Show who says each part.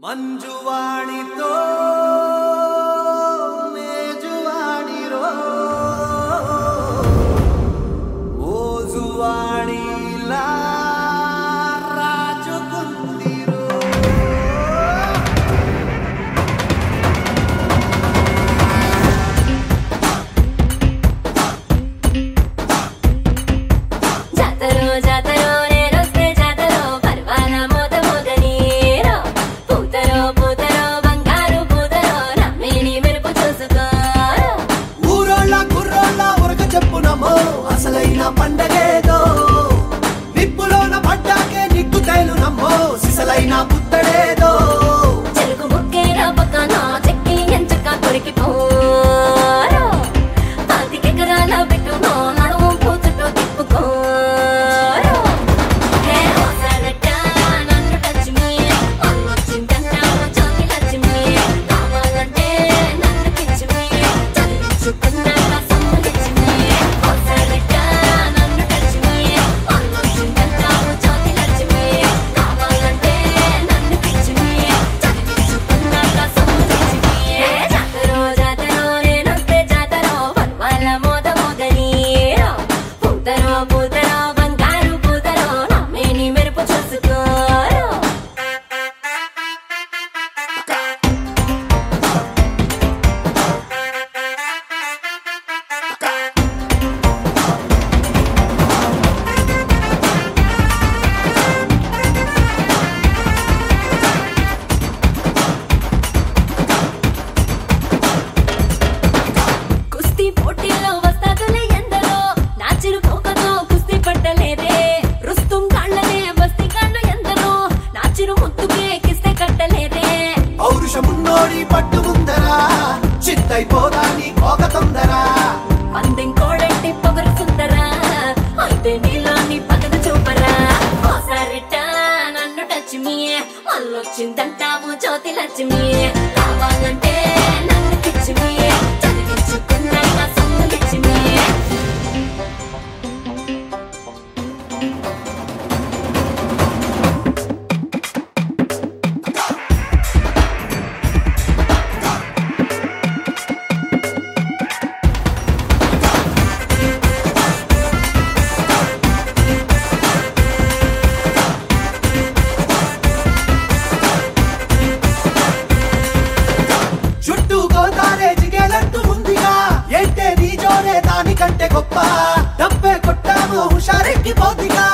Speaker 1: మంజువాణితో మేజువాణిరో మోజువాణిలా రాజుకుందిరో
Speaker 2: జాతరో జాతరో నేనొస్తే జాతరో పర్వాల మోత మోగనీరో పూతరో పూతరో బంగారు పూతరో నమ్మేని మెరుపు చూసుకోరో
Speaker 1: ఊరోళ్ళ కుర్రోళ్ళ ఉరక చెప్పునమో అసలైన పండగేదో నిప్పులోన పడ్డాకే నిగ్గు తేలునమ్మో సిసలైన పుత్తడేదో
Speaker 2: చెరుకు ముక్కేరా పక్కన చెక్కి ఎంచక్క కొరికిపోరో పాతికెకరాల పెట్టునో నడుము పూచుతో తిప్పుకోరో హే ఓసరట నన్ను టచ్ మీ అల్లొచ్చిందంటావు చోకి లక్ష్మి కావాలంటే నన్ను పిచ్చి మీ చదివించుకున్నాక సొమ్ము లక్ష్మి ఓసరట నన్ను టచ్ మీ అల్లొచ్చిందంటావు చోకి లక్ష్మి కావాలంటే నన్ను పిచ్చి మీ చదివించుకున్నాక సొమ్ము లక్ష్మి జాతరో జాతరో నేనొస్తే జాతరో పర్వాల మోత మోగనీరో పూతరో పూతరో బంగారు పూతరో నమ్మేని మెరుపు చూసుకోరో కుస్తీ పోటీలో వస్తాదులే ఎందరో నాచిరు పోకతో కుస్తీ పట్టలేదే రుస్తుం కాళ్ళనే బస్తీ కాళ్ళు ఎందరో నాచిరు ముత్తుకే కిస్తే కట్టలేదే
Speaker 1: పౌరుషమున్నోడి పట్టు ముందరా చిత్తైపోదా నీ కోక తొందరా
Speaker 2: పందెం కోడంటి పొగరు సుందరా అయితే నీలోని పగదు చూపరా ఓసారిట నన్ను టచ్ మీ అల్లొచ్చిందంటావు జ్యోతి లక్ష్మి కావాలంటే నన్ను పిచ్చి మీ చదివించుకున్నాక సొమ్ము లక్ష్మి
Speaker 1: చుట్టూ గోదారే జిగేలంటూ ఉందిగా ఏంటే నీ జోరే దానికంటే గొప్ప డబ్బే కొట్టాము హుషారెక్కి పోతిగా